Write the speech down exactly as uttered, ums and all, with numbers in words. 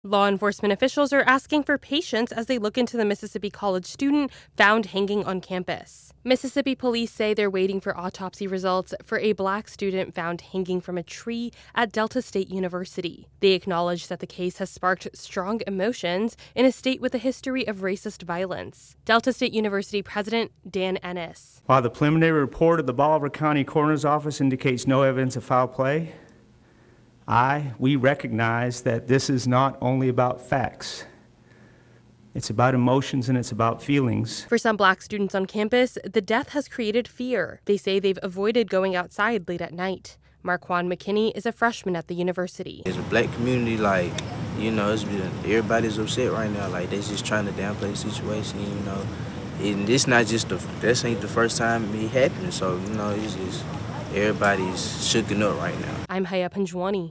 Law enforcement officials are asking for patience as they look into the Mississippi college student found hanging on campus. Mississippi police say they're waiting for autopsy results for a black student found hanging from a tree at Delta State University. They acknowledge that the case has sparked strong emotions in a state with a history of racist violence. Delta State University President Dan Ennis. While the preliminary report of the Bolivar County Coroner's Office indicates no evidence of foul play, I, we recognize that this is not only about facts. It's about emotions and it's about feelings. For some black students on campus, the death has created fear. They say they've avoided going outside late at night. Marquand McKinney is a freshman at the university. As a black community, like, you know, it's been, everybody's upset right now. Like, they're just trying to downplay the situation, you know. And this not just the, this ain't the first time it happened. So, you know, it's just, everybody's shooken up right now. I'm Haya Panjwani.